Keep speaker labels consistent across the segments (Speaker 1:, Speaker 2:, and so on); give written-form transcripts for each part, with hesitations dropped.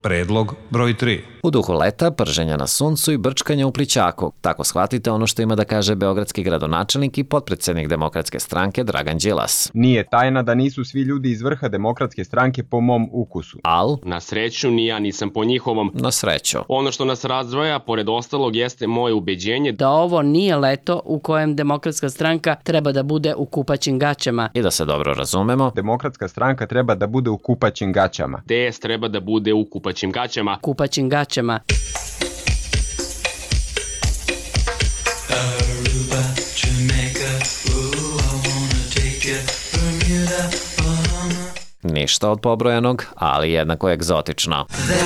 Speaker 1: Predlog broj 3.
Speaker 2: U duhu leta, prženja na suncu i brčkanja u plićaku. Tako shvatite ono što ima da kaže beogradski gradonačelnik i potpredsednik Demokratske stranke Dragan Đilas.
Speaker 3: Nije tajna da nisu svi ljudi iz vrha Demokratske stranke po mom ukusu.
Speaker 2: Al?
Speaker 4: Na sreću, ni ja nisam po njihovom.
Speaker 2: Na sreću.
Speaker 4: Ono što nas razdvaja, pored ostalog, jeste moje ubeđenje
Speaker 5: da ovo nije leto u kojem Demokratska stranka treba da bude u kupaćim gaćama.
Speaker 2: I da se dobro razumemo,
Speaker 3: Demokratska stranka treba da bude u kupaćim gaćama.
Speaker 4: DS treba da bude u kupaćim gaćama.
Speaker 5: Kupaćim gaćama.
Speaker 2: ništa od pobrojanog, ali jednako egzotično.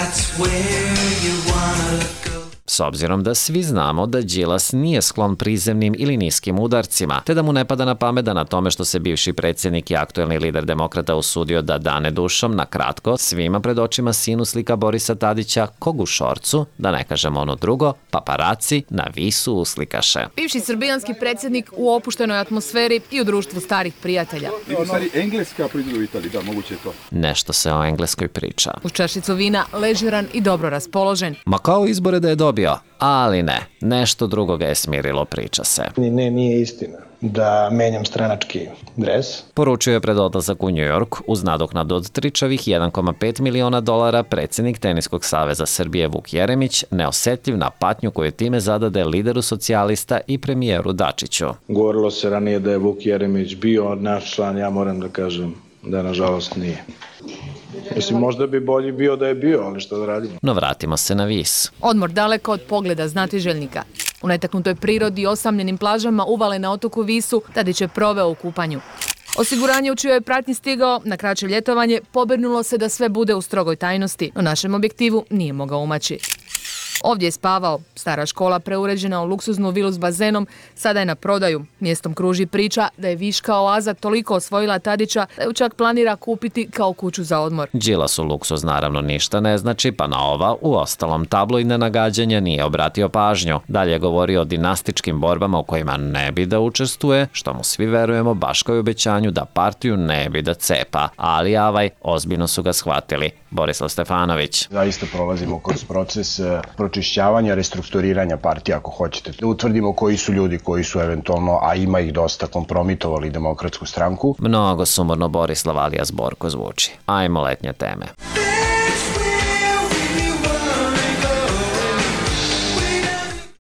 Speaker 2: S obzirom da svi znamo da Đilas nije sklon prizemnim ili niskim udarcima, te da mu ne pada na pamet da na tome što se bivši predsjednik i aktuelni lider demokrata usudio da dane dušom, na kratko, svima pred očima sinu slika Borisa Tadića, kog u šorcu, da ne kažemo ono drugo, paparaci na visu uslikaše.
Speaker 6: Bivši srbijanski predsjednik u opuštenoj atmosferi i u društvu starih prijatelja.
Speaker 7: U stvari Engleska proizvodi u Italiji, da, moguće je to.
Speaker 2: Nešto se o Engleskoj priča.
Speaker 6: Uz čašicu vina, ležeran i dobro raspoložen.
Speaker 2: Ma kao izbore da je dobio, ali ne, nešto drugo ga je smirilo, priča se.
Speaker 8: Ne, nije istina da menjam stranački dres.
Speaker 2: Poručio je pred odlazak u New York uz nadoknadu od tričavih $1,5 miliona predsjednik Teniskog saveza Srbije Vuk Jeremić, neosetljiv na patnju koju time zadade lideru socijalista i premijeru Dačiću.
Speaker 8: Govorilo se ranije da je Vuk Jeremić bio naš član, ja moram da kažem da nažalost nije. Mislim, možda bi bolji bio da je bio, ali što da radimo.
Speaker 2: No vratimo se na vis.
Speaker 6: Odmor daleko od pogleda znatiželjnika. U netaknutoj prirodi i osamljenim plažama uvale na otoku Visu, Tadić je proveo u kupanju. Osiguranje u čijoj je pratnji stigao na kraće ljetovanje pobrinulo se da sve bude u strogoj tajnosti, no našem objektivu nije mogao umaći. Ovdje je spavao. Stara škola preuređena u luksuznu vilu s bazenom sada je na prodaju. Mjestom kruži priča da je viška oaza toliko osvojila Tadića da ju čak planira kupiti kao kuću za odmor.
Speaker 2: Đilasu luksuz naravno ništa ne znači, pa na ova u ostalom tabloidne nagađanja nije obratio pažnju. Dalje je govorio o dinastičkim borbama u kojima ne bi da učestvuje, što mu svi verujemo baš kao i obećanju da partiju ne bi da cepa. Ali ozbiljno su ga shvatili. Borislav Stefanović.
Speaker 9: Zaista prolazimo kroz proces pročišćavanja, restrukturiranja partije, ako hoćete. Da utvrdimo koji su ljudi koji su eventualno, a ima ih dosta, kompromitovali Demokratsku stranku.
Speaker 2: Mnogo sumorno Borislav alias Borko zvuči. Ajmo letnje teme.